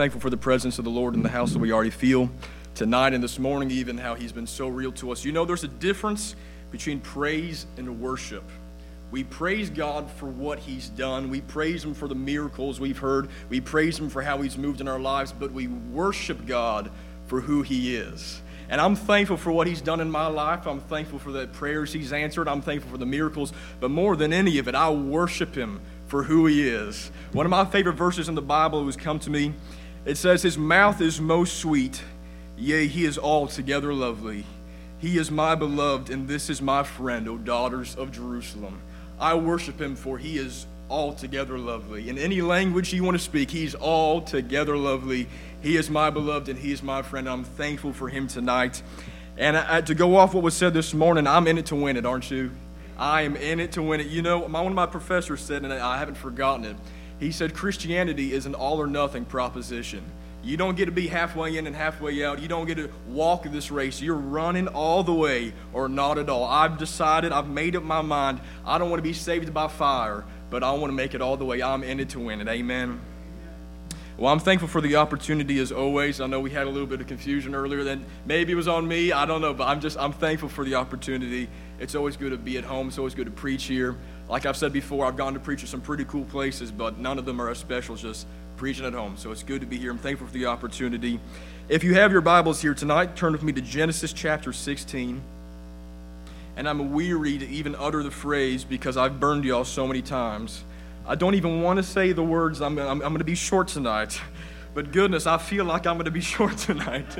Thankful for the presence of the Lord in the house that we already feel tonight and this morning, even how He's been so real to us. You know, there's a difference between praise and worship. We praise God for what He's done. We praise Him for the miracles we've heard. We praise Him for how He's moved in our lives, but we worship God for who He is. And I'm thankful for what He's done in my life. I'm thankful for the prayers He's answered. I'm thankful for the miracles. But more than any of it, I worship Him for who He is. One of my favorite verses in the Bible has come to me. It says, His mouth is most sweet, yea, He is altogether lovely. He is my beloved, and this is my friend, O daughters of Jerusalem. I worship Him for He is altogether lovely. In any language you want to speak, He's altogether lovely. He is my beloved, and He is my friend. I'm thankful for Him tonight. And to go off what was said this morning, I'm in it to win it, aren't you? I am in it to win it. You know, one of my professors said, and I haven't forgotten it, he said Christianity is an all-or-nothing proposition. You don't get to be halfway in and halfway out. You don't get to walk this race. You're running all the way or not at all. I've decided, I've made up my mind, I don't want to be saved by fire, but I want to make it all the way. I'm in it to win it. Amen. Well, I'm thankful for the opportunity as always. I know we had a little bit of confusion earlier. Then maybe it was on me. I don't know, but I'm thankful for the opportunity. It's always good to be at home. It's always good to preach here. Like I've said before, I've gone to preach at some pretty cool places, but none of them are as special as just preaching at home. So it's good to be here. I'm thankful for the opportunity. If you have your Bibles here tonight, turn with me to Genesis chapter 16. And I'm weary to even utter the phrase because I've burned y'all so many times. I don't even want to say the words. I'm going to be short tonight. But goodness, I feel like I'm going to be short tonight.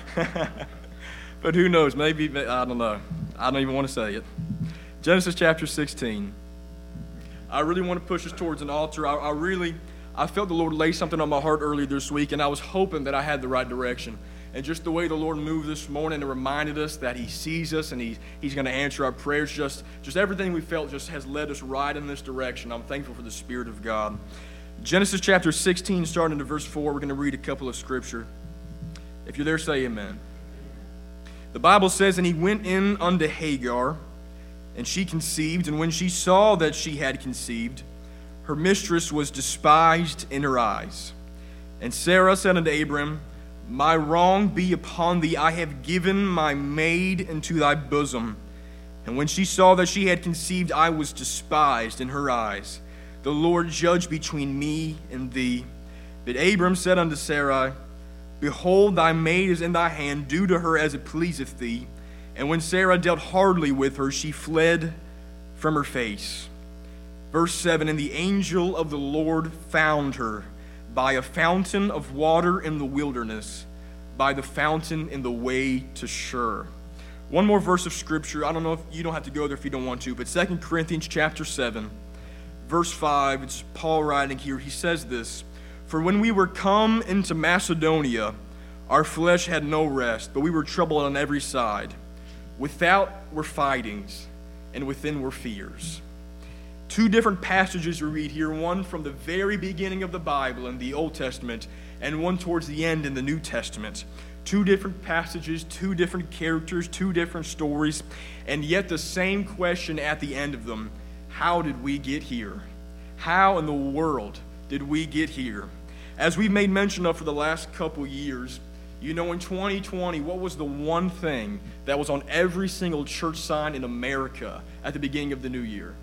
But who knows? Maybe, I don't know. I don't even want to say it. Genesis chapter 16. I really want to push us towards an altar. I felt the Lord lay something on my heart earlier this week, and I was hoping that I had the right direction. And just the way the Lord moved this morning and reminded us that He sees us and He's going to answer our prayers, just everything we felt just has led us right in this direction. I'm thankful for the Spirit of God. Genesis chapter 16, starting to verse 4, we're going to read a couple of scripture. If you're there, say amen. The Bible says, And he went in unto Hagar, and she conceived, and when she saw that she had conceived, her mistress was despised in her eyes. And Sarah said unto Abram, My wrong be upon thee, I have given my maid into thy bosom. And when she saw that she had conceived, I was despised in her eyes. The Lord judge between me and thee. But Abram said unto Sarai, Behold, thy maid is in thy hand, do to her as it pleaseth thee. And when Sarah dealt hardly with her, she fled from her face. Verse 7, And the angel of the Lord found her by a fountain of water in the wilderness, by the fountain in the way to Shur. One more verse of Scripture. I don't know if you don't have to go there if you don't want to, but 2 Corinthians chapter 7, verse 5, it's Paul writing here. He says this, For when we were come into Macedonia, our flesh had no rest, but we were troubled on every side. Without were fightings, and within were fears. Two different passages we read here, one from the very beginning of the Bible in the Old Testament, and one towards the end in the New Testament. Two different passages, two different characters, two different stories, and yet the same question at the end of them. How did we get here? How in the world did we get here? As we've made mention of for the last couple years, you know, in 2020, what was the one thing that was on every single church sign in America at the beginning of the new year?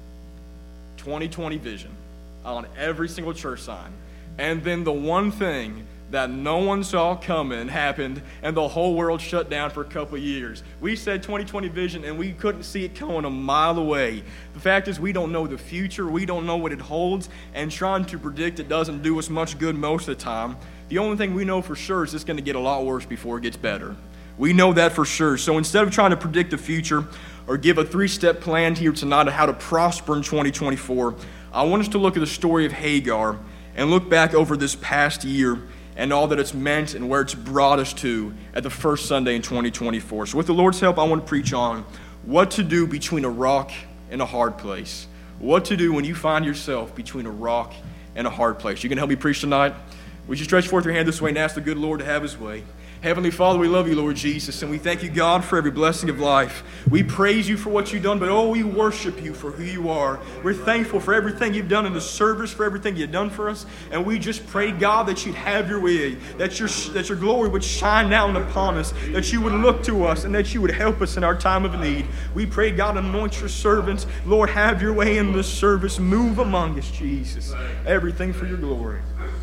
2020 vision on every single church sign. And then the one thing that no one saw coming happened, and the whole world shut down for a couple of years. We said 2020 vision, and we couldn't see it coming a mile away. The fact is, we don't know the future. We don't know what it holds, and trying to predict it doesn't do us much good most of the time. The only thing we know for sure is it's going to get a lot worse before it gets better. We know that for sure. So instead of trying to predict the future or give a 3-step plan here tonight of how to prosper in 2024, I want us to look at the story of Hagar and look back over this past year and all that it's meant and where it's brought us to at the first Sunday in 2024. So with the Lord's help, I want to preach on what to do between a rock and a hard place. What to do when you find yourself between a rock and a hard place. You can help me preach tonight? Would you stretch forth your hand this way and ask the good Lord to have His way? Heavenly Father, we love you, Lord Jesus, and we thank you, God, for every blessing of life. We praise you for what you've done, but we worship you for who you are. We're thankful for everything you've done in the service, for everything you've done for us, and we just pray, God, that you'd have your way, that your glory would shine down upon us, that you would look to us, and that you would help us in our time of need. We pray, God, anoint your servants. Lord, have your way in this service. Move among us, Jesus. Everything for your glory.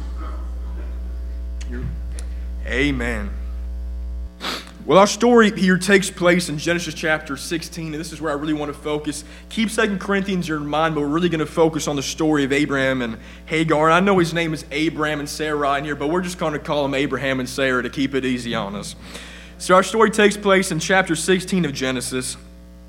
Amen. Well, our story here takes place in Genesis chapter 16, and this is where I really want to focus. Keep 2 Corinthians in your mind, but we're really going to focus on the story of Abraham and Hagar. I know his name is Abram and Sarai in here, but we're just going to call him Abraham and Sarah to keep it easy on us. So our story takes place in chapter 16 of Genesis.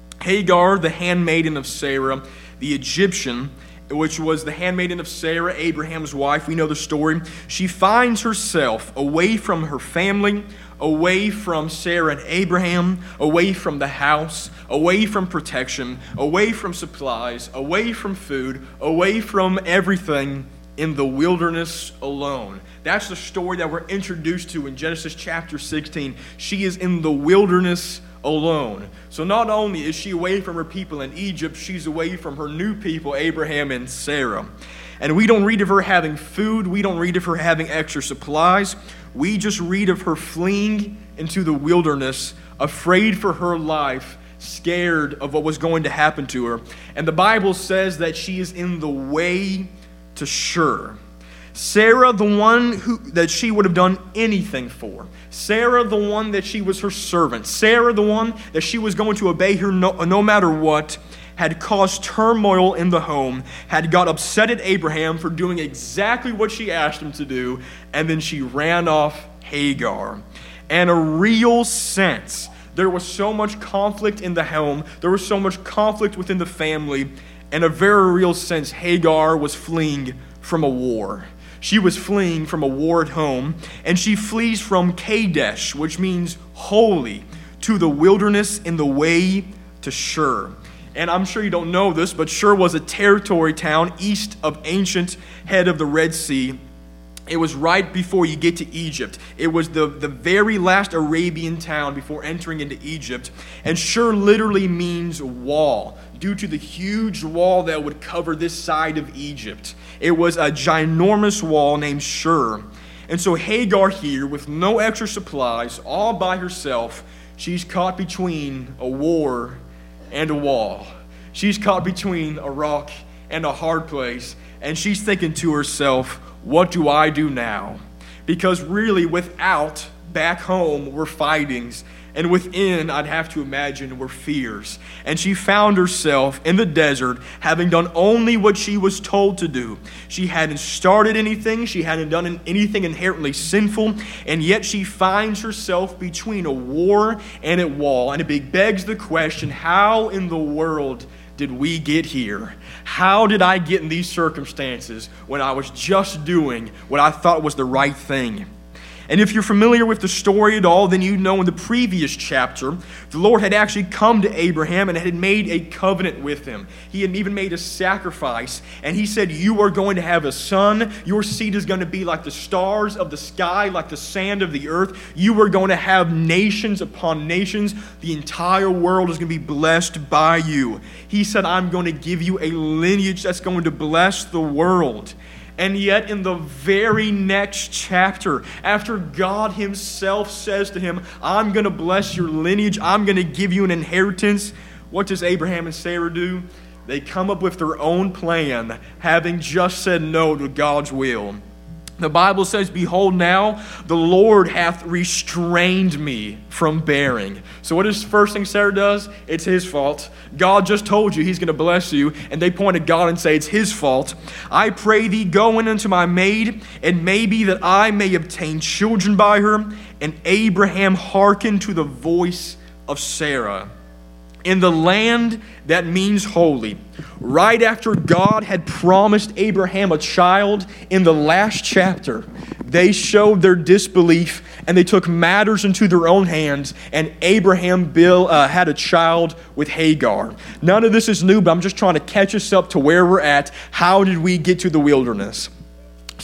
Hagar, the handmaiden of Sarah, the Egyptian, which was the handmaiden of Sarah, Abraham's wife. We know the story. She finds herself away from her family, away from Sarah and Abraham, away from the house, away from protection, away from supplies, away from food, away from everything, in the wilderness alone. That's the story that we're introduced to in Genesis chapter 16. She is in the wilderness alone. So not only is she away from her people in Egypt, she's away from her new people, Abraham and Sarah. And we don't read of her having food. We don't read of her having extra supplies. We just read of her fleeing into the wilderness, afraid for her life, scared of what was going to happen to her. And the Bible says that she is in the way to Shur. Sarah, the one that she would have done anything for. Sarah, the one that she was her servant. Sarah, the one that she was going to obey her no matter what, had caused turmoil in the home, had got upset at Abraham for doing exactly what she asked him to do, and then she ran off Hagar. And a real sense, there was so much conflict in the home, there was so much conflict within the family, in a very real sense, Hagar was fleeing from a war. She was fleeing from a war at home, and she flees from Kadesh, which means holy, to the wilderness in the way to Shur. And I'm sure you don't know this, but Shur was a territory town east of ancient head of the Red Sea. It was right before you get to Egypt. It was the very last Arabian town before entering into Egypt. And Shur literally means wall, due to the huge wall that would cover this side of Egypt. It was a ginormous wall named Shur. And so Hagar here, with no extra supplies, all by herself, she's caught between a war and a wall. She's caught between a rock and a hard place. And she's thinking to herself, what do I do now? Because really, without, back home, were fightings. And within, I'd have to imagine, were fears. And she found herself in the desert, having done only what she was told to do. She hadn't started anything. She hadn't done anything inherently sinful. And yet she finds herself between a war and a wall. And it begs the question, how in the world did we get here? How did I get in these circumstances when I was just doing what I thought was the right thing? And if you're familiar with the story at all, then you know in the previous chapter, the Lord had actually come to Abraham and had made a covenant with him. He had even made a sacrifice. And he said, you are going to have a son. Your seed is going to be like the stars of the sky, like the sand of the earth. You are going to have nations upon nations. The entire world is going to be blessed by you. He said, I'm going to give you a lineage that's going to bless the world. And yet in the very next chapter, after God himself says to him, I'm going to bless your lineage, I'm going to give you an inheritance, what does Abraham and Sarah do? They come up with their own plan, having just said no to God's will. The Bible says, behold now, the Lord hath restrained me from bearing. So what is the first thing Sarah does? It's his fault. God just told you he's going to bless you, and they point at God and say it's his fault. I pray thee, go in unto my maid, and maybe that I may obtain children by her. And Abraham hearkened to the voice of Sarah. In the land that means holy, right after God had promised Abraham a child in the last chapter, they showed their disbelief and they took matters into their own hands, and Abraham had a child with Hagar. None of this is new, but I'm just trying to catch us up to where we're at. How did we get to the wilderness?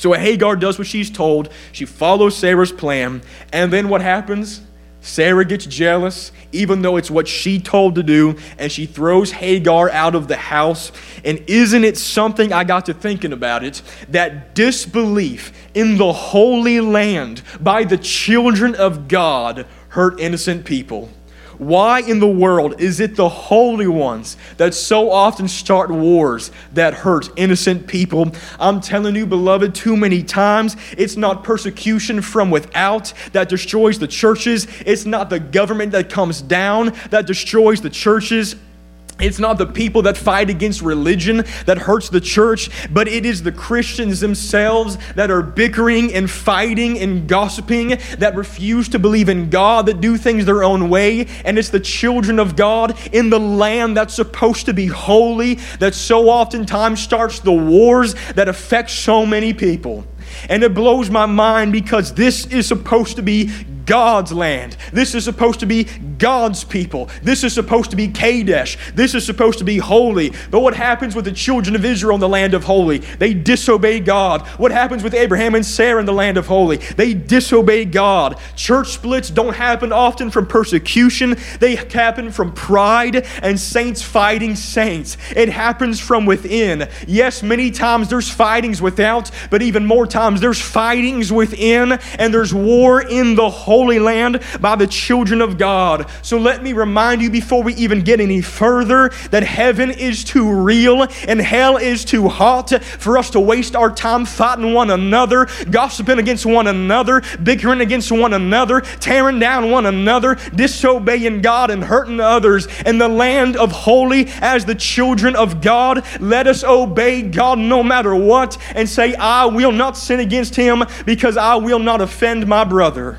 So Hagar does what she's told. She follows Sarah's plan. And then what happens? Sarah gets jealous, even though it's what she told to do, and she throws Hagar out of the house. And isn't it something, I got to thinking about it, that disbelief in the Holy Land by the children of God hurt innocent people? Why in the world is it the holy ones that so often start wars that hurt innocent people? I'm telling you, beloved, too many times it's not persecution from without that destroys the churches. It's not the government that comes down that destroys the churches. It's not the people that fight against religion that hurts the church, but it is the Christians themselves that are bickering and fighting and gossiping, that refuse to believe in God, that do things their own way. And it's the children of God in the land that's supposed to be holy that so oftentimes starts the wars that affect so many people. And it blows my mind because this is supposed to be God's land. This is supposed to be God's people. This is supposed to be Kadesh. This is supposed to be holy. But what happens with the children of Israel in the land of holy? They disobey God. What happens with Abraham and Sarah in the land of holy? They disobey God. Church splits don't happen often from persecution. They happen from pride and saints fighting saints. It happens from within. Yes, many times there's fightings without, but even more times there's fightings within, and there's war in the Holy Land by the children of God. So let me remind you before we even get any further that heaven is too real and hell is too hot for us to waste our time fighting one another, gossiping against one another, bickering against one another, tearing down one another, disobeying God and hurting others. In the land of holy, as the children of God, let us obey God no matter what and say, I will not sin against him because I will not offend my brother.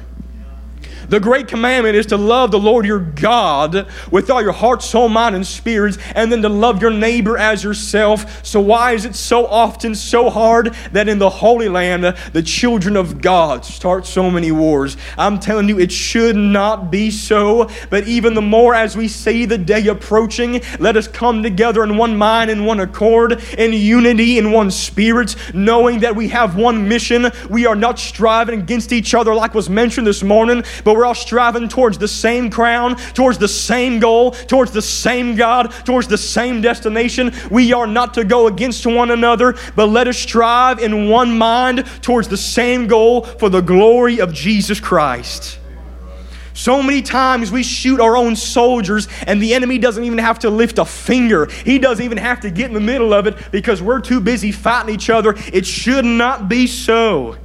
The great commandment is to love the Lord your God with all your heart, soul, mind, and spirit, and then to love your neighbor as yourself. So why is it so often so hard that in the Holy Land, the children of God start so many wars? I'm telling you, it should not be so. But even the more as we see the day approaching, let us come together in one mind, in one accord, in unity, in one spirit, knowing that we have one mission. We are not striving against each other like was mentioned this morning, but we're all striving towards the same crown, towards the same goal, towards the same God, towards the same destination. We are not to go against one another, but let us strive in one mind towards the same goal for the glory of Jesus Christ. So many times we shoot our own soldiers and the enemy doesn't even have to lift a finger. He doesn't even have to get in the middle of it because we're too busy fighting each other. It should not be so.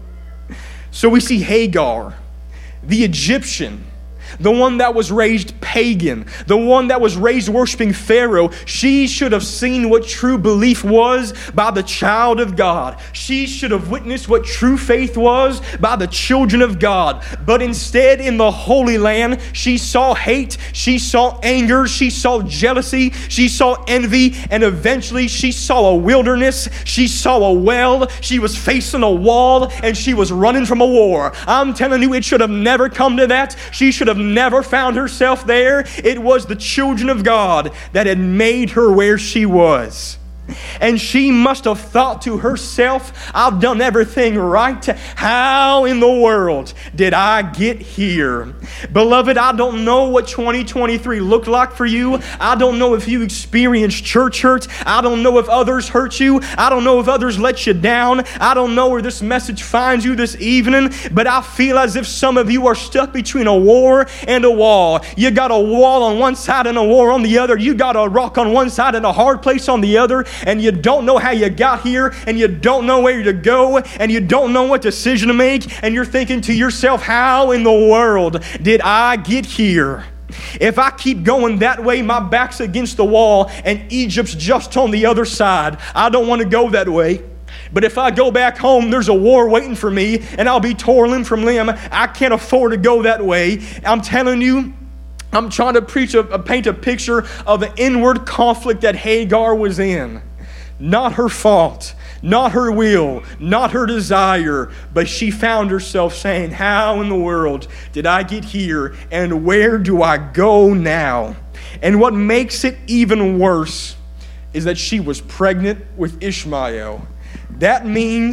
So we see Hagar, the Egyptian, the one that was raised pagan, the one that was raised worshiping Pharaoh. She should have seen what true belief was by the child of God. She should have witnessed what true faith was by the children of God. But instead, in the Holy Land, she saw hate, she saw anger, she saw jealousy, she saw envy, and eventually she saw a wilderness, she saw a well, she was facing a wall, and she was running from a war. I'm telling you, it should have never come to that. She should have never found herself there. It was the children of God that had made her where she was. And she must have thought to herself, I've done everything right. How in the world did I get here? Beloved, I don't know what 2023 looked like for you. I don't know if you experienced church hurt. I don't know if others hurt you. I don't know if others let you down. I don't know where this message finds you this evening, but I feel as if some of you are stuck between a war and a wall. You got a wall on one side and a war on the other. You got a rock on one side and a hard place on the other. And you don't know how you got here, and you don't know where to go, and you don't know what decision to make, and you're thinking to yourself, how in the world did I get here? If I keep going that way, my back's against the wall, and Egypt's just on the other side. I don't want to go that way. But if I go back home, there's a war waiting for me, and I'll be torn limb from limb. I can't afford to go that way. I'm telling you, I'm trying to paint a picture of an inward conflict that Hagar was in. Not her fault, not her will, not her desire, but she found herself saying, how in the world did I get here, and where do I go now? And what makes it even worse is that she was pregnant with Ishmael. That means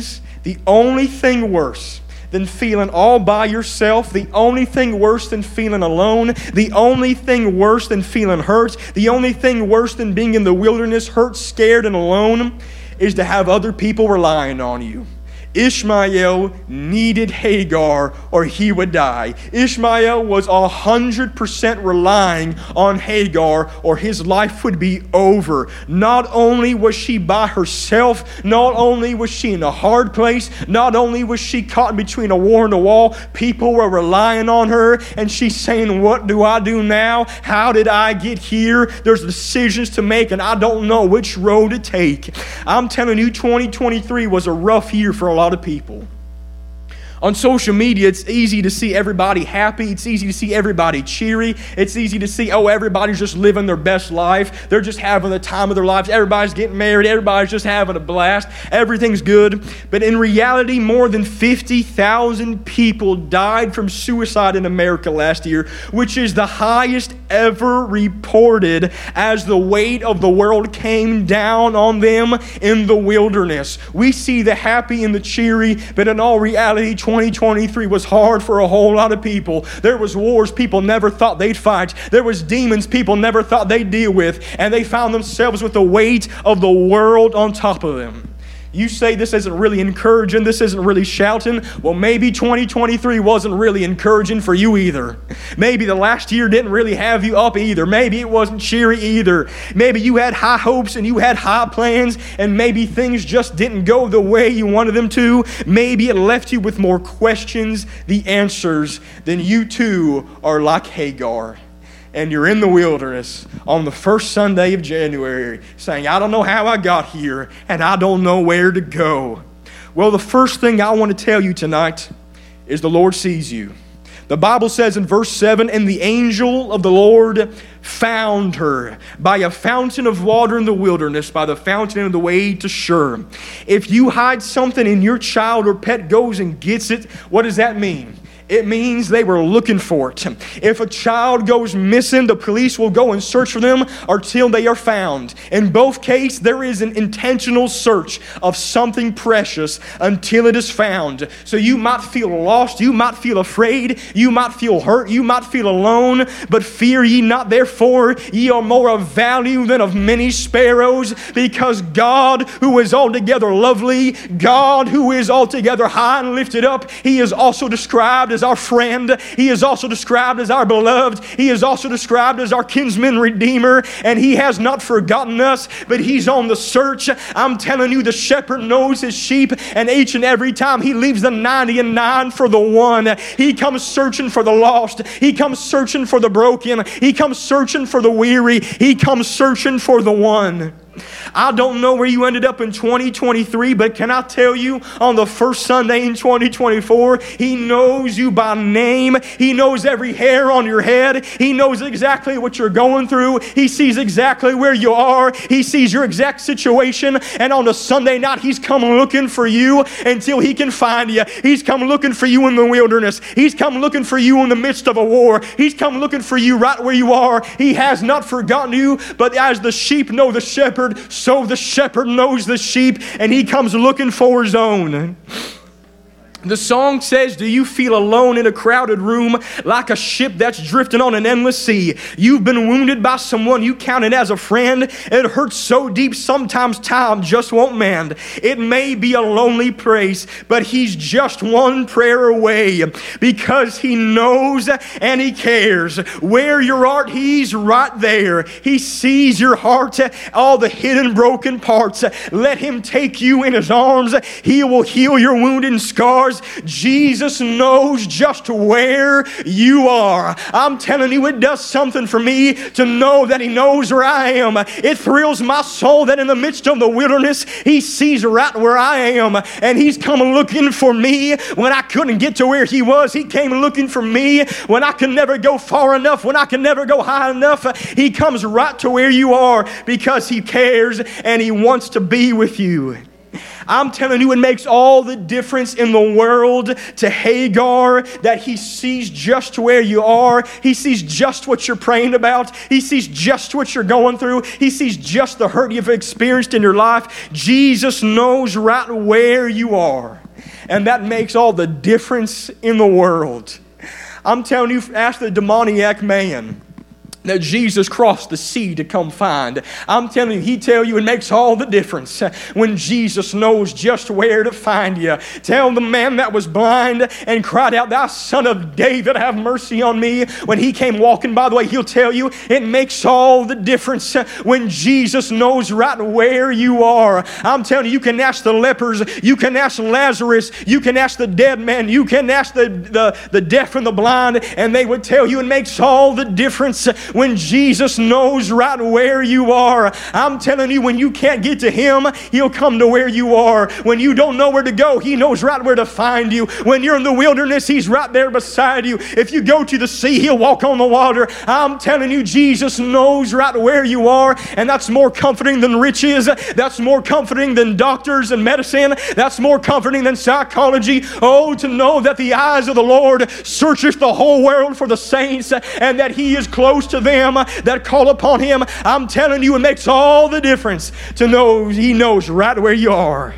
The only thing worse than feeling all by yourself, the only thing worse than feeling alone, the only thing worse than feeling hurt, the only thing worse than being in the wilderness, hurt, scared, and alone, is to have other people relying on you. Ishmael needed Hagar or he would die. Ishmael was 100% relying on Hagar or his life would be over. Not only was she by herself, not only was she in a hard place, not only was she caught between a war and a wall, people were relying on her and she's saying, what do I do now? How did I get here? There's decisions to make and I don't know which road to take. I'm telling you, 2023 was a rough year for a lot of people. On social media, it's easy to see everybody happy. It's easy to see everybody cheery. It's easy to see, everybody's just living their best life. They're just having the time of their lives. Everybody's getting married. Everybody's just having a blast. Everything's good. But in reality, more than 50,000 people died from suicide in America last year, which is the highest ever reported as the weight of the world came down on them in the wilderness. We see the happy and the cheery, but in all reality, 2023 was hard for a whole lot of people. There was wars people never thought they'd fight. There was demons people never thought they'd deal with. And they found themselves with the weight of the world on top of them. You say this isn't really encouraging, this isn't really shouting. Well, maybe 2023 wasn't really encouraging for you either. Maybe the last year didn't really have you up either. Maybe it wasn't cheery either. Maybe you had high hopes and you had high plans and maybe things just didn't go the way you wanted them to. Maybe it left you with more questions than answers. Then you too are like Hagar. And you're in the wilderness on the first Sunday of January saying, I don't know how I got here and I don't know where to go. Well, the first thing I want to tell you tonight is the Lord sees you. The Bible says in verse 7, and the angel of the Lord found her by a fountain of water in the wilderness, by the fountain of the way to Shur. If you hide something and your child or pet goes and gets it, what does that mean? It means they were looking for it. If a child goes missing, the police will go and search for them until they are found. In both cases, there is an intentional search of something precious until it is found. So you might feel lost, you might feel afraid, you might feel hurt, you might feel alone, but fear ye not, therefore ye are more of value than of many sparrows, because God, who is altogether lovely, God, who is altogether high and lifted up, He is also described as our friend. He is also described as our beloved. He is also described as our kinsman redeemer, and He has not forgotten us, but He's on the search. I'm telling you, the shepherd knows his sheep, and each and every time He leaves the 99 for the one. He comes searching for the lost. He comes searching for the broken. He comes searching for the weary. He comes searching for the one. I don't know where you ended up in 2023, but can I tell you, on the first Sunday in 2024, He knows you by name. He knows every hair on your head. He knows exactly what you're going through. He sees exactly where you are. He sees your exact situation. And on a Sunday night, He's come looking for you until He can find you. He's come looking for you in the wilderness. He's come looking for you in the midst of a war. He's come looking for you right where you are. He has not forgotten you, but as the sheep know the shepherd, so the shepherd knows the sheep, and He comes looking for His own. The song says, do you feel alone in a crowded room like a ship that's drifting on an endless sea? You've been wounded by someone you counted as a friend. It hurts so deep sometimes time just won't mend. It may be a lonely place, but He's just one prayer away, because He knows and He cares. Where your art, He's right there. He sees your heart, all the hidden broken parts. Let Him take you in His arms. He will heal your wounded and scars. Jesus knows just where you are. I'm telling you, it does something for me to know that He knows where I am. It thrills my soul that in the midst of the wilderness, He sees right where I am. And He's come looking for me when I couldn't get to where He was. He came looking for me when I could never go far enough, when I could never go high enough. He comes right to where you are because He cares and He wants to be with you. I'm telling you, it makes all the difference in the world to Hagar that He sees just where you are. He sees just what you're praying about. He sees just what you're going through. He sees just the hurt you've experienced in your life. Jesus knows right where you are. And that makes all the difference in the world. I'm telling you, ask the demoniac man that Jesus crossed the sea to come find. I'm telling you, he tell you it makes all the difference when Jesus knows just where to find you. Tell the man that was blind and cried out, "Thou Son of David, have mercy on me." When he came walking by the way, he'll tell you it makes all the difference when Jesus knows right where you are. I'm telling you, you can ask the lepers, you can ask Lazarus, you can ask the dead man, you can ask the deaf and the blind, and they would tell you it makes all the difference when Jesus knows right where you are. I'm telling you, when you can't get to Him, He'll come to where you are. When you don't know where to go, He knows right where to find you. When you're in the wilderness, He's right there beside you. If you go to the sea, He'll walk on the water. I'm telling you, Jesus knows right where you are, and that's more comforting than riches. That's more comforting than doctors and medicine. That's more comforting than psychology. Oh, to know that the eyes of the Lord searcheth the whole world for the saints, and that He is close to them that call upon Him. I'm telling you, it makes all the difference to know He knows right where you are.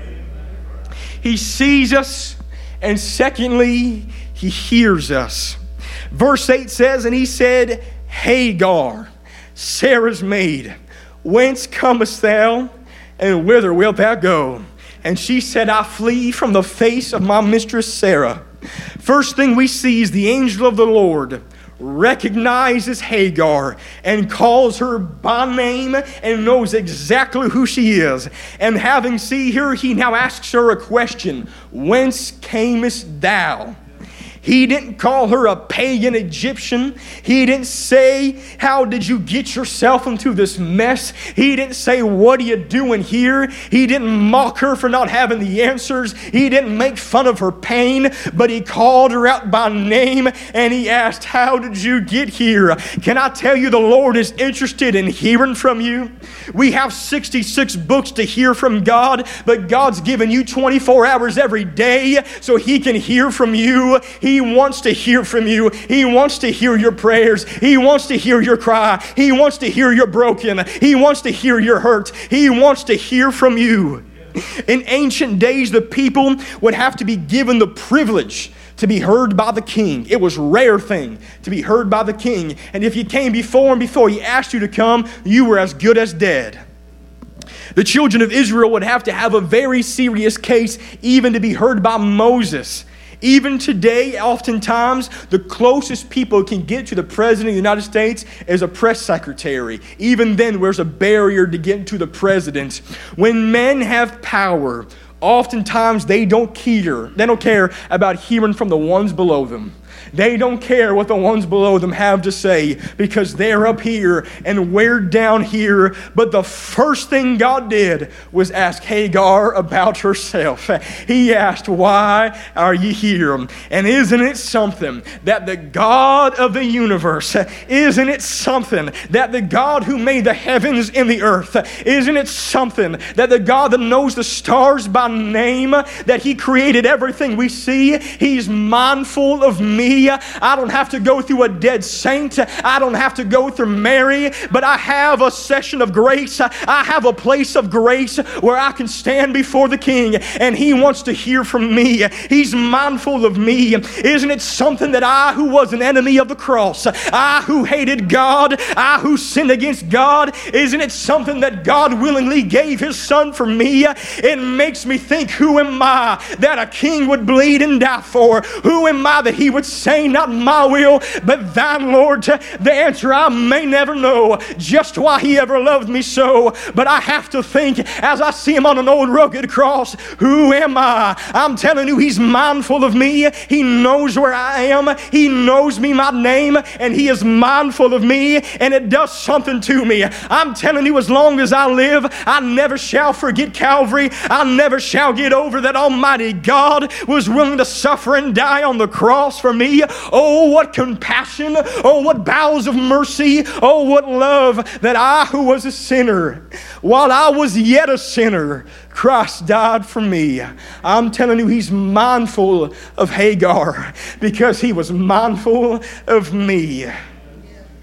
He sees us, and secondly, He hears us. Verse 8 says, "And He said, Hagar, Sarah's maid, whence comest thou, and whither wilt thou go? And she said, I flee from the face of my mistress Sarah." First thing we see is the angel of the Lord recognizes Hagar and calls her by name and knows exactly who she is. And having seen her, he now asks her a question. "Whence camest thou?" He didn't call her a pagan Egyptian. He didn't say, "How did you get yourself into this mess?" He didn't say, "What are you doing here?" He didn't mock her for not having the answers. He didn't make fun of her pain, but he called her out by name and he asked, "How did you get here?" Can I tell you, the Lord is interested in hearing from you? We have 66 books to hear from God, but God's given you 24 hours every day so He can hear from you. He wants to hear from you. He wants to hear your prayers. He wants to hear your cry. He wants to hear your broken. He wants to hear your hurt. He wants to hear from you. In ancient days, the people would have to be given the privilege to be heard by the king. It was a rare thing to be heard by the king. And if you came before him before he asked you to come, you were as good as dead. The children of Israel would have to have a very serious case even to be heard by Moses. Even today, oftentimes, the closest people can get to the President of the United States is a press secretary. Even then, there's a barrier to get to the President. When men have power, oftentimes they don't care about hearing from the ones below them. They don't care what the ones below them have to say because they're up here and we're down here. But the first thing God did was ask Hagar about herself. He asked, "Why are you here?" And isn't it something that the God of the universe, isn't it something that the God who made the heavens and the earth, isn't it something that the God that knows the stars by name, that He created everything we see, He's mindful of me. I don't have to go through a dead saint. I don't have to go through Mary, but I have a session of grace. I have a place of grace where I can stand before the King, and He wants to hear from me. He's mindful of me. Isn't it something that I, who was an enemy of the cross, I who hated God, I who sinned against God, isn't it something that God willingly gave His Son for me? It makes me think, who am I that a king would bleed and die for? Who am I that He would say, "Not my will, but thine, Lord"? The answer I may never know just why He ever loved me so, but I have to think as I see Him on an old rugged cross, who am I? I'm telling you, He's mindful of me. He knows where I am. He knows me, my name, and He is mindful of me, and it does something to me. I'm telling you, as long as I live, I never shall forget Calvary. I never shall get over that Almighty God was willing to suffer and die on the cross for me. Oh, what compassion. Oh, what bowels of mercy. Oh, what love, that I who was a sinner, while I was yet a sinner, Christ died for me. I'm telling you, He's mindful of Hagar because He was mindful of me.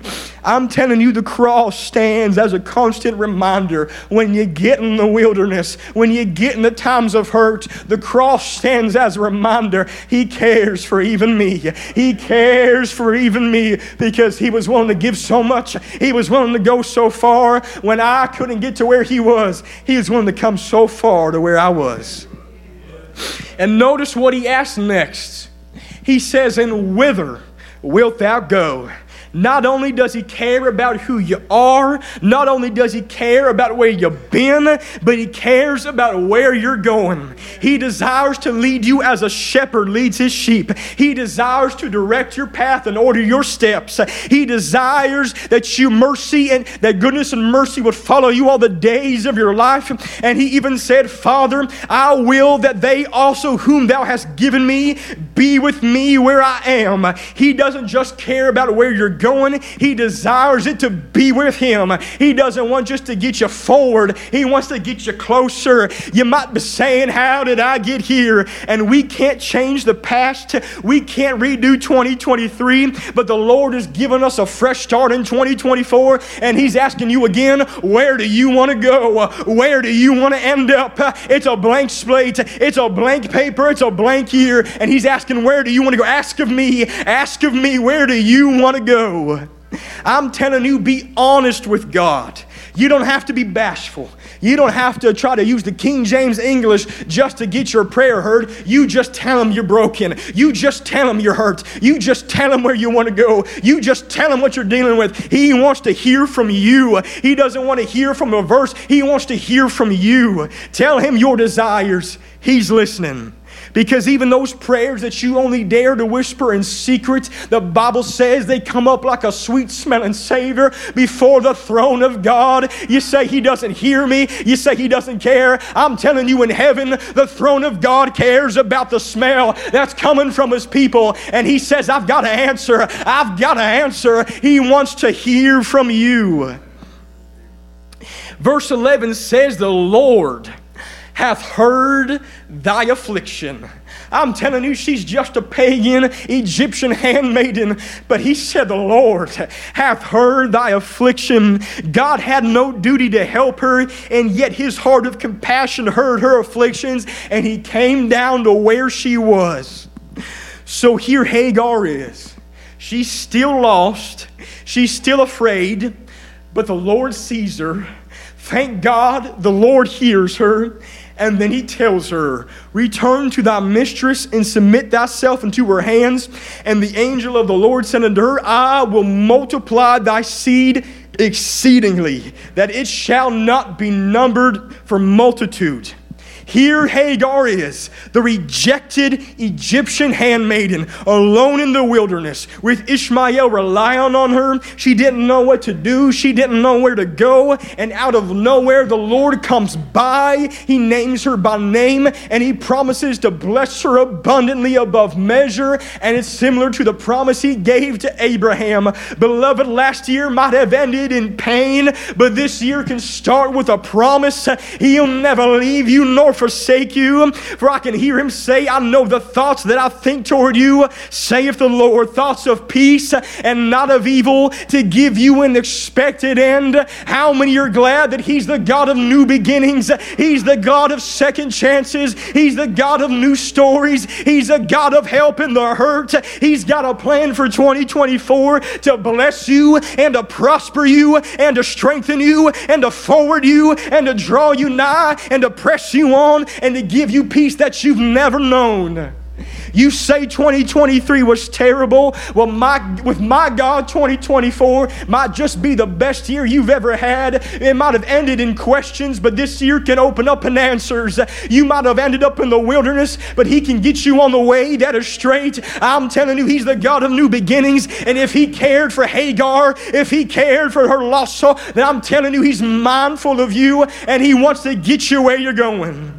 I'm telling you, the cross stands as a constant reminder when you get in the wilderness, when you get in the times of hurt. The cross stands as a reminder. He cares for even me. He cares for even me because he was willing to give so much. He was willing to go so far when I couldn't get to where he was. He was willing to come so far to where I was. And notice what he asks next. He says, and whither wilt thou go? Not only does he care about who you are, not only does he care about where you've been, but he cares about where you're going. He desires to lead you as a shepherd leads his sheep. He desires to direct your path and order your steps. He desires that you mercy and that goodness and mercy would follow you all the days of your life. And he even said, Father, I will that they also whom thou hast given me be with me where I am. He doesn't just care about where you're going. He desires it to be with him. He doesn't want just to get you forward. He wants to get you closer. You might be saying, how did I get here? And we can't change the past. We can't redo 2023, but the Lord has given us a fresh start in 2024, and he's asking you again, where do you want to go? Where do you want to end up? It's a blank slate. It's a blank paper. It's a blank year, and he's asking, where do you want to go? Ask of me, where do you want to go? I'm telling you, be honest with God. You don't have to be bashful. You don't have to try to use the King James English just to get your prayer heard. You just tell him you're broken. You just tell him you're hurt. You just tell him where you want to go. You just tell him what you're dealing with. He wants to hear from you. He doesn't want to hear from a verse. He wants to hear from you. Tell him your desires. He's listening. Because even those prayers that you only dare to whisper in secret, the Bible says they come up like a sweet smelling savor before the throne of God. You say he doesn't hear me. You say he doesn't care. I'm telling you, in heaven, the throne of God cares about the smell that's coming from his people. And he says, I've got to answer. I've got to answer. He wants to hear from you. Verse 11 says, the Lord hath heard thy affliction. I'm telling you, she's just a pagan Egyptian handmaiden. But he said, the Lord hath heard thy affliction. God had no duty to help her, and yet his heart of compassion heard her afflictions, and he came down to where she was. So here Hagar is. She's still lost. She's still afraid. But the Lord sees her. Thank God the Lord hears her. And then he tells her, return to thy mistress and submit thyself into her hands. And the angel of the Lord said unto her, I will multiply thy seed exceedingly, that it shall not be numbered for multitude. Here Hagar is, the rejected Egyptian handmaiden, alone in the wilderness, with Ishmael relying on her. She didn't know what to do. She didn't know where to go. And out of nowhere, the Lord comes by. He names her by name, and he promises to bless her abundantly above measure. And it's similar to the promise he gave to Abraham. Beloved, last year might have ended in pain, but this year can start with a promise. He'll never leave you nor forsake you. For I can hear him say, I know the thoughts that I think toward you, saith the Lord, thoughts of peace and not of evil, to give you an expected end. How many are glad that he's the God of new beginnings? He's the God of second chances. He's the God of new stories. He's a God of help in the hurt. He's got a plan for 2024 to bless you and to prosper you and to strengthen you and to forward you and to draw you nigh and to press you on and to give you peace that you've never known. You say 2023 was terrible. Well, with my God, 2024 might just be the best year you've ever had. It might have ended in questions, but this year can open up in answers. You might have ended up in the wilderness, but he can get you on the way that is straight. I'm telling you, he's the God of new beginnings. And if he cared for Hagar, if he cared for her lost soul, then I'm telling you, he's mindful of you, and he wants to get you where you're going.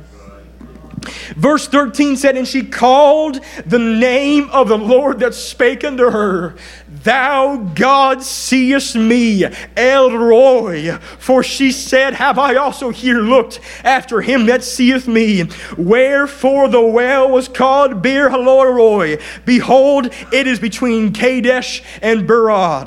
Verse 13 said, and she called the name of the Lord that spake unto her, Thou God seest me, El Roi. For she said, Have I also here looked after him that seeth me? Wherefore the well was called Beer Haloi. Behold, it is between Kadesh and Berad.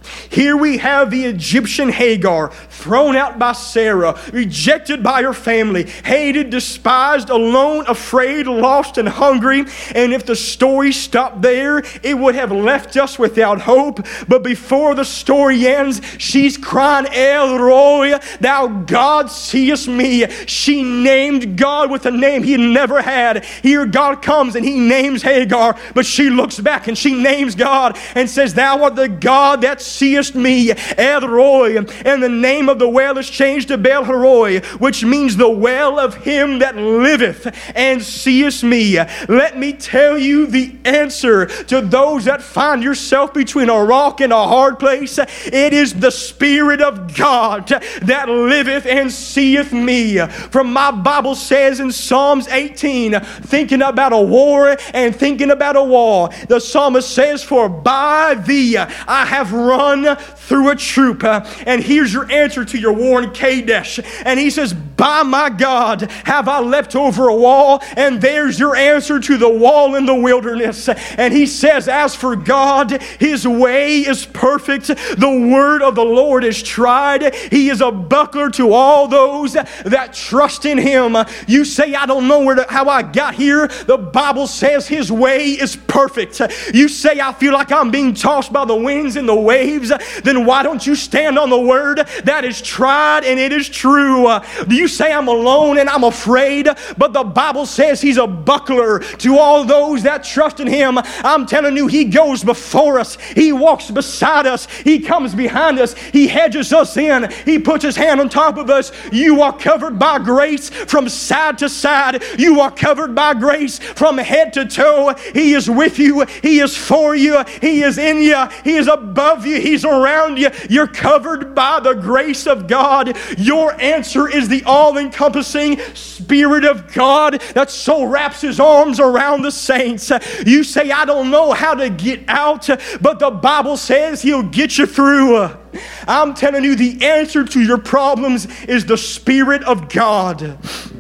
Here we have the Egyptian Hagar, thrown out by Sarah, rejected by her family, hated, despised, alone, afraid, lost, and hungry. And if the story stopped there, it would have left us without hope. But before the story ends, she's crying, El Roi, thou God seest me. She named God with a name he never had. Here God comes and he names Hagar, but she looks back and she names God and says, thou art the God that seest me, El Roi. And the name of the well is changed to Bel Heroi, which means the well of him that liveth and seest me. Let me tell you the answer to those that find yourself between a rock and a hard place. It is the Spirit of God that liveth and seeth me. For my Bible says in Psalms 18, thinking about a war and thinking about a wall, the psalmist says, for by thee I have run through a troop. And here's your answer to your war in Kadesh. And he says, by my God have I leapt over a wall. And there's your answer to the wall in the wilderness. And he says, as for God, his way is perfect. The word of the Lord is tried. He is a buckler to all those that trust in him. You say, I don't know how I got here. The Bible says his way is perfect. You say, I feel like I'm being tossed by the winds and the waves. Then why don't you stand on the word that is tried and it is true? You say, I'm alone and I'm afraid, but the Bible says he's a buckler to all those that trust in him. I'm telling you, he goes before us. He walks beside us. He comes behind us. He hedges us in. He puts his hand on top of us. You are covered by grace from side to side. You are covered by grace from head to toe. He is with you. He is for you. He is in you. He is above you. He's around you. You're covered by the grace of God. Your answer is the all-encompassing Spirit of God that so wraps his arms around the saints. You say, I don't know how to get out, but the Bible says he'll get you through. I'm telling you, the answer to your problems is the Spirit of God.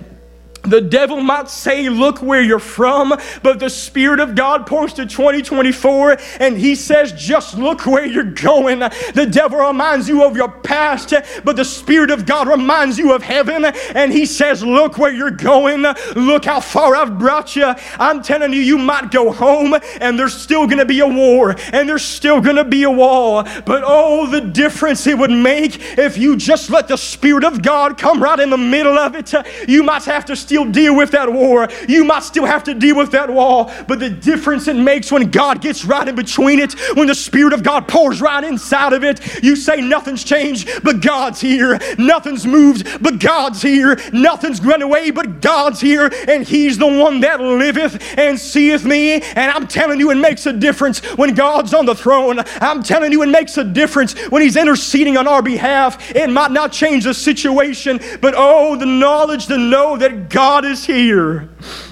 The devil might say, look where you're from, but the Spirit of God points to 2024 and he says, just look where you're going. The devil reminds you of your past, but the Spirit of God reminds you of heaven and he says, look where you're going. Look how far I've brought you. I'm telling you, you might go home and there's still going to be a war and there's still going to be a wall, but oh, the difference it would make if you just let the Spirit of God come right in the middle of it. You might have to still deal with that war. You might still have to deal with that wall. But the difference it makes when God gets right in between it, when the Spirit of God pours right inside of it, you say nothing's changed, but God's here. Nothing's moved, but God's here. Nothing's run away, but God's here. And he's the one that liveth and seeth me. And I'm telling you, it makes a difference when God's on the throne. I'm telling you, it makes a difference when he's interceding on our behalf. It might not change the situation, but oh, the knowledge to know that God is here.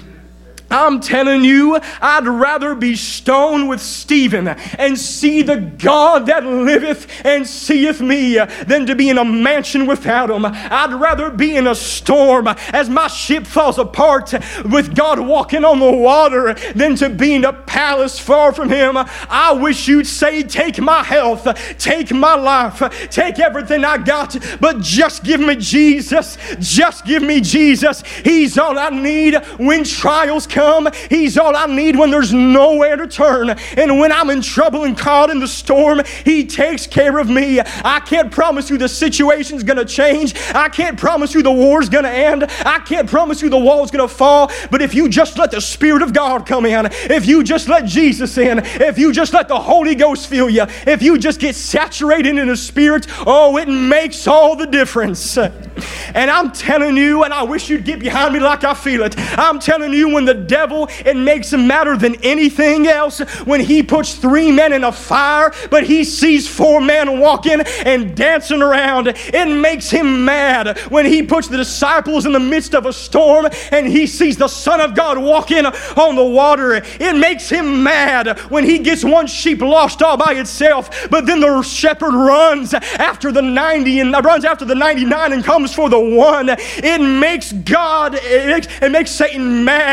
I'm telling you, I'd rather be stoned with Stephen and see the God that liveth and seeth me than to be in a mansion without him. I'd rather be in a storm as my ship falls apart with God walking on the water than to be in a palace far from him. I wish you'd say, take my health, take my life, take everything I got, but just give me Jesus. Just give me Jesus. He's all I need when trials come. He's all I need when there's nowhere to turn. And when I'm in trouble and caught in the storm, he takes care of me. I can't promise you the situation's going to change. I can't promise you the war's going to end. I can't promise you the wall's going to fall. But if you just let the Spirit of God come in, if you just let Jesus in, if you just let the Holy Ghost fill you, if you just get saturated in the Spirit, oh, it makes all the difference. And I'm telling you, and I wish you'd get behind me like I feel it, I'm telling you, when the devil, it makes him madder than anything else when he puts 3 men in a fire, but he sees 4 men walking and dancing around. It makes him mad when he puts the disciples in the midst of a storm and he sees the Son of God walking on the water. It makes him mad when he gets 1 sheep lost all by itself, but then the shepherd runs after the 90 and runs after the 99 and comes for the 1. It makes God, it makes Satan mad.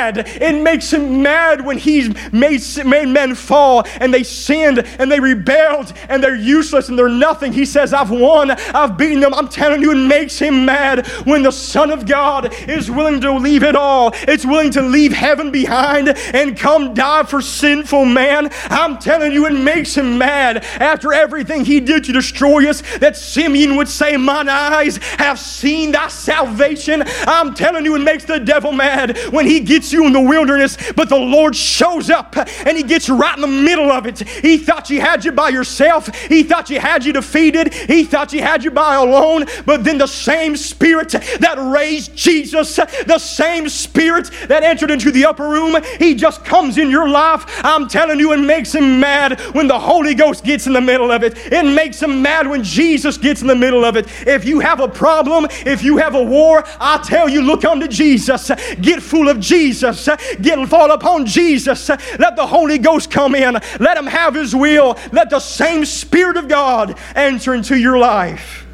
It makes him mad when he's made men fall and they sinned and they rebelled and they're useless and they're nothing. He says, I've won, I've beaten them. I'm telling you, it makes him mad when the Son of God is willing to leave it all. It's willing to leave heaven behind and come die for sinful man. I'm telling you, it makes him mad after everything he did to destroy us, that Simeon would say, mine eyes have seen thy salvation. I'm telling you, it makes the devil mad when he gets you in the wilderness, but the Lord shows up and he gets right in the middle of it. He thought he had you by yourself. He thought he had you defeated. He thought he had you by alone. But then the same Spirit that raised Jesus, the same Spirit that entered into the upper room, he just comes in your life. I'm telling you, it makes him mad when the Holy Ghost gets in the middle of it. It makes him mad when Jesus gets in the middle of it. If you have a problem, if you have a war, I tell you, look unto Jesus. Get full of Jesus. Fall upon Jesus. Let the Holy Ghost come in. Let him have his will. Let the same Spirit of God enter into your life.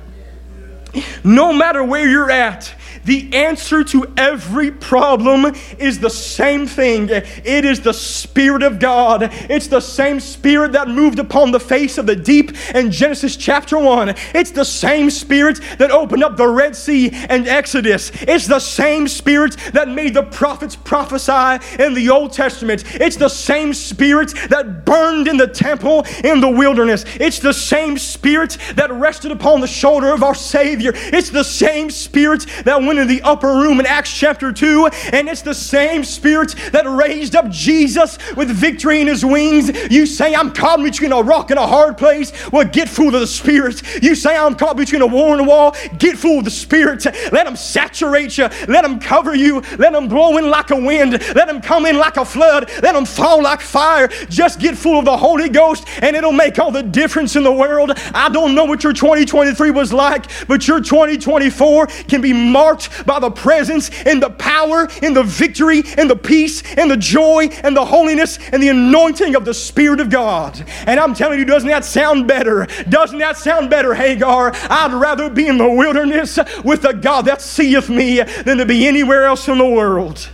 No matter where you're at, the answer to every problem is the same thing. It is the Spirit of God. It's the same Spirit that moved upon the face of the deep in Genesis chapter 1. It's the same Spirit that opened up the Red Sea in Exodus. It's the same Spirit that made the prophets prophesy in the Old Testament. It's the same Spirit that burned in the temple in the wilderness. It's the same Spirit that rested upon the shoulder of our Savior. It's the same Spirit that went in the upper room in Acts chapter 2, and it's the same Spirit that raised up Jesus with victory in his wings. You say, I'm caught between a rock and a hard place. Well, get full of the Spirit. You say, I'm caught between a war and a wall. Get full of the Spirit. Let him saturate you. Let him cover you. Let him blow in like a wind. Let him come in like a flood. Let him fall like fire. Just get full of the Holy Ghost, and it'll make all the difference in the world. I don't know what your 2023 was like, but your 2024 can be marked by the presence and the power and the victory and the peace and the joy and the holiness and the anointing of the Spirit of God. And I'm telling you, doesn't that sound better? Doesn't that sound better, Hagar? I'd rather be in the wilderness with the God that seeth me than to be anywhere else in the world.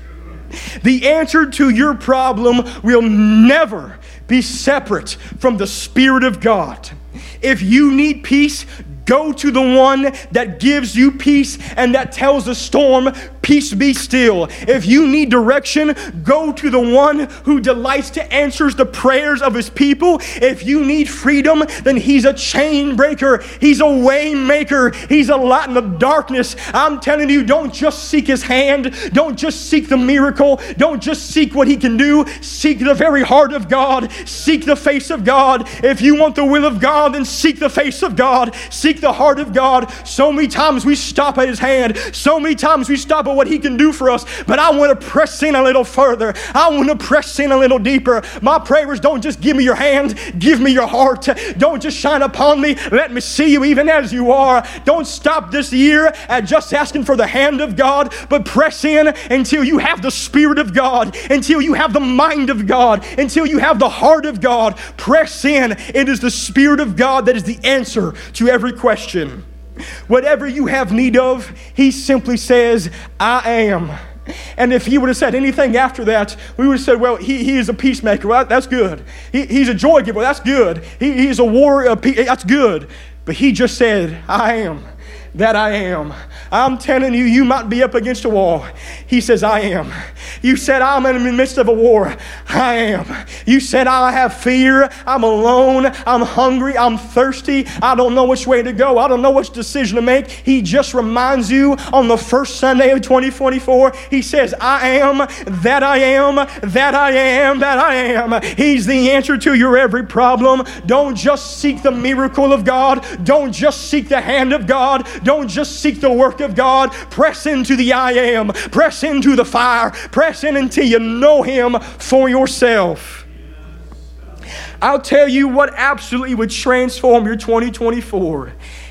The answer to your problem will never be separate from the Spirit of God. If you need peace, go to the one that gives you peace and that tells the storm, peace be still. If you need direction, go to the one who delights to answer the prayers of his people. If you need freedom, then he's a chain breaker. He's a way maker. He's a light in the darkness. I'm telling you, don't just seek his hand. Don't just seek the miracle. Don't just seek what he can do. Seek the very heart of God. Seek the face of God. If you want the will of God, then seek the face of God. Seek the heart of God. So many times we stop at his hand. So many times we stop at what he can do for us. But I want to press in a little further. I want to press in a little deeper. My prayer is, don't just give me your hand. Give me your heart. Don't just shine upon me. Let me see you even as you are. Don't stop this year at just asking for the hand of God, but press in until you have the Spirit of God, until you have the mind of God, until you have the heart of God. Press in. It is the Spirit of God that is the answer to every question. Whatever you have need of, he simply says, I am. And if he would have said anything after that, we would have said, well, he is a peacemaker. Well, that's good. He's a joy giver. That's good. He's a warrior. That's good. But he just said, I am that I am. I'm telling you, you might be up against a wall. He says, I am. You said, I'm in the midst of a war. I am. You said, I have fear. I'm alone. I'm hungry. I'm thirsty. I don't know which way to go. I don't know which decision to make. He just reminds you on the first Sunday of 2024, he says, I am that I am, that I am, that I am. He's the answer to your every problem. Don't just seek the miracle of God. Don't just seek the hand of God. Don't just seek the work of God. Press into the I am. Press into the fire. Press in until you know him for yourself. I'll tell you what absolutely would transform your 2024.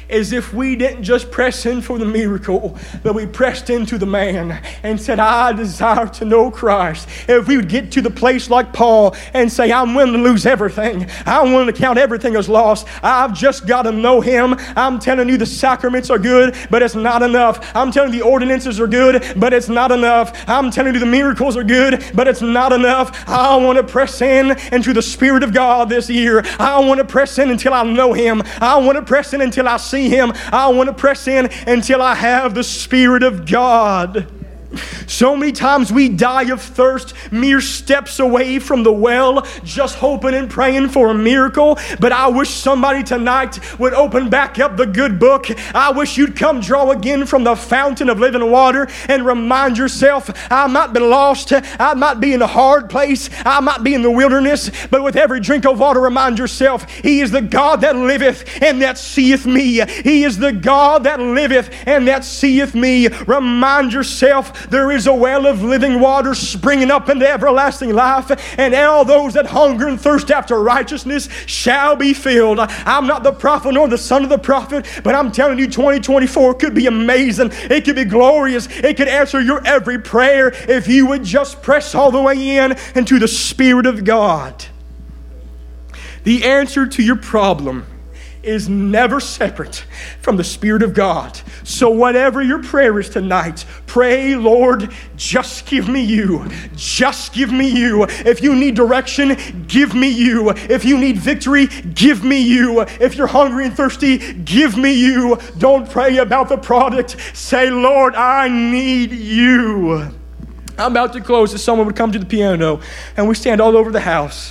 as if we didn't just press in for the miracle, but we pressed into the man and said, I desire to know Christ. If we would get to the place like Paul and say, I'm willing to lose everything. I'm willing to count everything as lost. I've just got to know Him. I'm telling you the sacraments are good, but it's not enough. I'm telling you the ordinances are good, but it's not enough. I'm telling you the miracles are good, but it's not enough. I want to press in into the Spirit of God this year. I want to press in until I know Him. I want to press in until I see Him. I want to press in until I have the Spirit of God. So many times we die of thirst, mere steps away from the well, just hoping and praying for a miracle. But I wish somebody tonight would open back up the good book. I wish you'd come draw again from the fountain of living water and remind yourself, I might be lost, I might be in a hard place, I might be in the wilderness, but with every drink of water, remind yourself, He is the God that liveth and that seeth me. He is the God that liveth and that seeth me. Remind yourself, there is a well of living water springing up into everlasting life, and all those that hunger and thirst after righteousness shall be filled. I'm not the prophet nor the son of the prophet, but I'm telling you 2024 could be amazing. It could be glorious. It could answer your every prayer if you would just press all the way in into the Spirit of God. The answer to your problem is never separate from the Spirit of God. So whatever your prayer is tonight, pray, Lord, just give me you. Just give me you. If you need direction, give me you. If you need victory, give me you. If you're hungry and thirsty, give me you. Don't pray about the product. Say, Lord, I need you. I'm about to close as someone would come to the piano and we stand all over the house.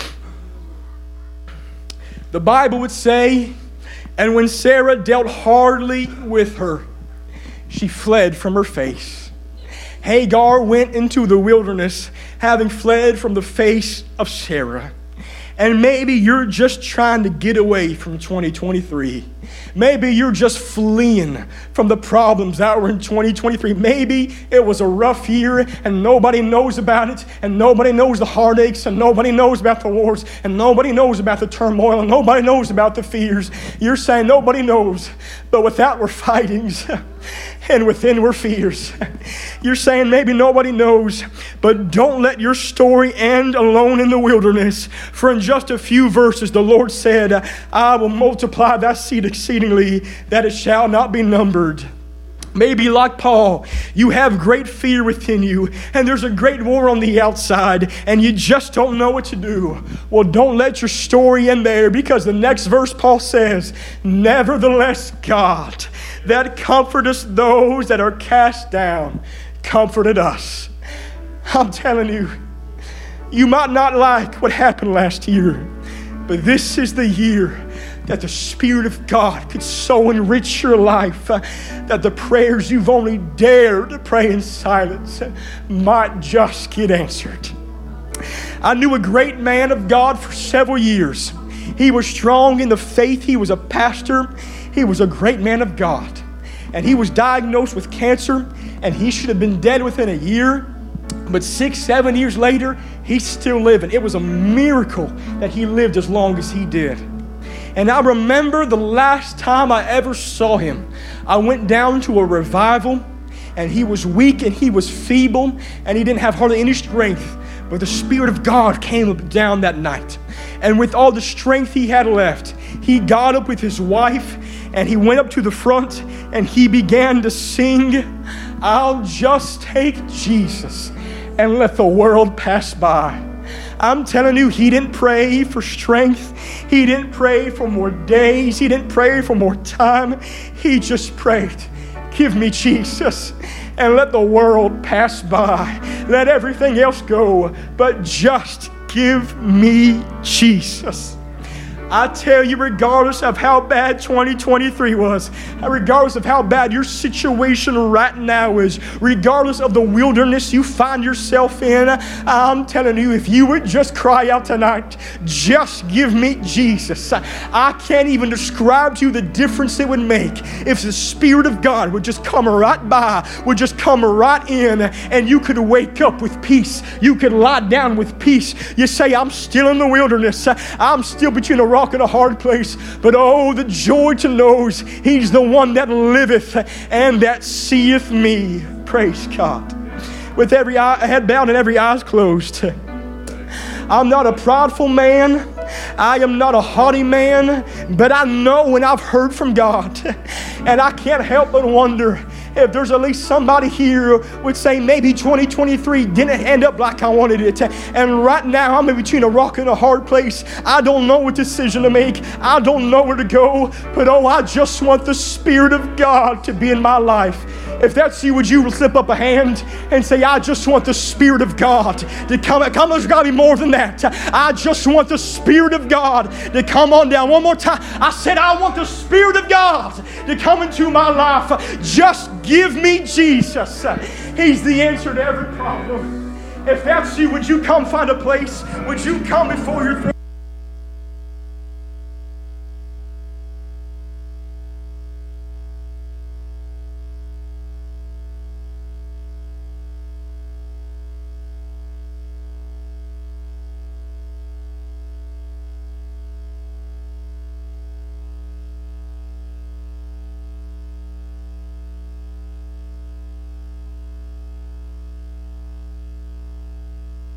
The Bible would say, and when Sarah dealt hardly with her, she fled from her face. Hagar went into the wilderness, having fled from the face of Sarah. And maybe you're just trying to get away from 2023. Maybe you're just fleeing from the problems that were in 2023. Maybe it was a rough year and nobody knows about it, and nobody knows the heartaches, and nobody knows about the wars, and nobody knows about the turmoil, and nobody knows about the fears. You're saying nobody knows, but without we're fightings, and within we're fears. You're saying maybe nobody knows, but don't let your story end alone in the wilderness. For in just a few verses, the Lord said, I will multiply thy seed exceedingly, that it shall not be numbered. Maybe like Paul, you have great fear within you, and there's a great war on the outside, and you just don't know what to do. Well, don't let your story end there, because the next verse Paul says, nevertheless God, that comforteth those that are cast down, comforted us. I'm telling you, you might not like what happened last year, but this is the year that the Spirit of God could so enrich your life that the prayers you've only dared to pray in silence might just get answered. I knew a great man of God for several years. He was strong in the faith. He was a pastor. He was a great man of God. And he was diagnosed with cancer, and he should have been dead within a year. But 6-7 years later, he's still living. It was a miracle that he lived as long as he did. And I remember the last time I ever saw him, I went down to a revival, and he was weak and he was feeble, and he didn't have hardly any strength. But the Spirit of God came down that night. And with all the strength he had left, he got up with his wife, and he went up to the front, and he began to sing, I'll just take Jesus and let the world pass by. I'm telling you, he didn't pray for strength. He didn't pray for more days. He didn't pray for more time. He just prayed, give me Jesus and let the world pass by. Let everything else go, but just give me Jesus. I tell you, regardless of how bad 2023 was, regardless of how bad your situation right now is, regardless of the wilderness you find yourself in, I'm telling you, if you would just cry out tonight, just give me Jesus. I can't even describe to you the difference it would make if the Spirit of God would just come right by, would just come right in, and you could wake up with peace. You could lie down with peace. You say, I'm still in the wilderness. I'm still between a rock and a hard place. But oh, the joy to know He's the one that liveth and that seeth me. Praise God. With every head bowed and every eyes closed. I'm not a prideful man. I am not a haughty man, but I know and I've heard from God. And I can't help but wonder if there's at least somebody here would say maybe 2023 didn't end up like I wanted it. And right now I'm in between a rock and a hard place. I don't know what decision to make. I don't know where to go. But oh, I just want the Spirit of God to be in my life. If that's you, would you slip up a hand and say, I just want the Spirit of God to come. Come, there's got to be more than that. I just want the Spirit of God to come on down. One more time. I said, I want the Spirit of God to come into my life. Just give me Jesus. He's the answer to every problem. If that's you, would you come find a place? Would you come before your throne?